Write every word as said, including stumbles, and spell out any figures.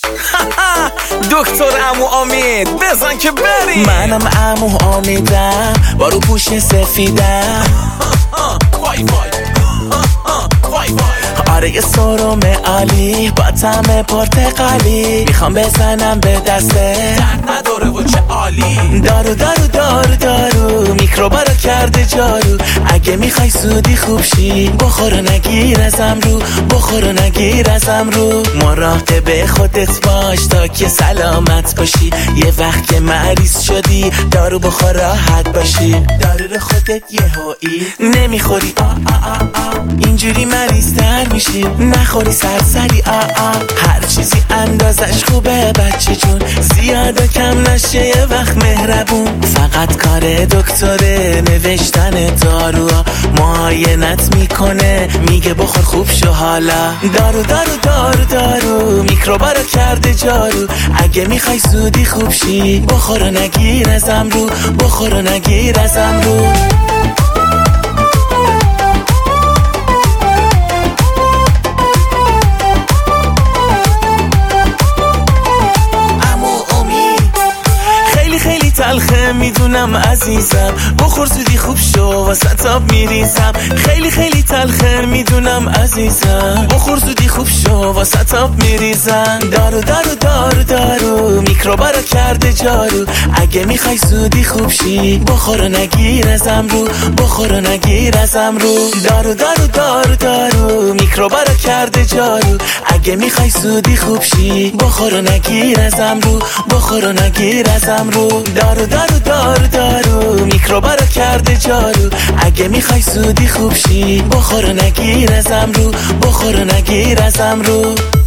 دکتر عمو امید بزن که بریم. منم عمو امیدم با رو پوش سفیدم. آره یه سرم عالی با طعم پرتقالی، میخوام بزنم به دسته درد نداره و چه عالی. دارو دارو دارو دارو میکروبا رو کرده جارو. اگه میخوای سودی خوب شی بخور و نگیر ازم رو، بخور و نگیر ازم رو. مراقب خودت باش تا که سلامت باشی، یه وقت که مریض شدی دارو بخور راحت باشی. دارو رو خودت یهویی نمیخوری آ آ آ آ، اینجوری مریض تر میشی. نخوری سرسری آ آ، هر چیزی اندازش خوبه بچه جون، زیاد و کم نشه یه وقت مهربون. فقط کار دکتره نوشتن دارو، معاینت میکنه میگه بخور خوب شو حالا. دارو دارو دارو دارو میکروبا رو کرده جارو. اگه میخوای زودی خوب شی بخور و نگیر ازم رو، بخور و نگیر ازم رو. تلخه میدونم عزیزم، بخور زودی خوب شو واسه تاب میریزم. خیلی خیلی تلخه میدونم عزیزم، بخور زودی خوب شو واسه تاب میریزم. دارو دارو دارو دارو میکروبا رو کرده جارو. اگه میخوای زودی خوب شی بخور و نگیر ازم رو، بخور و نگیر ازم رو. دارو دارو دارو دارو میکروبا رو کرده جارو. اگه میخوای زودی خوب شی بخور و نگیر ازم رو، بخور و نگیر ازم رو. دارو دارو دارو دارو میکروبا رو کرده جارو. اگه میخوای زودی خوب شی بخور و نگیر ازم رو، بخور و نگیر ازم رو.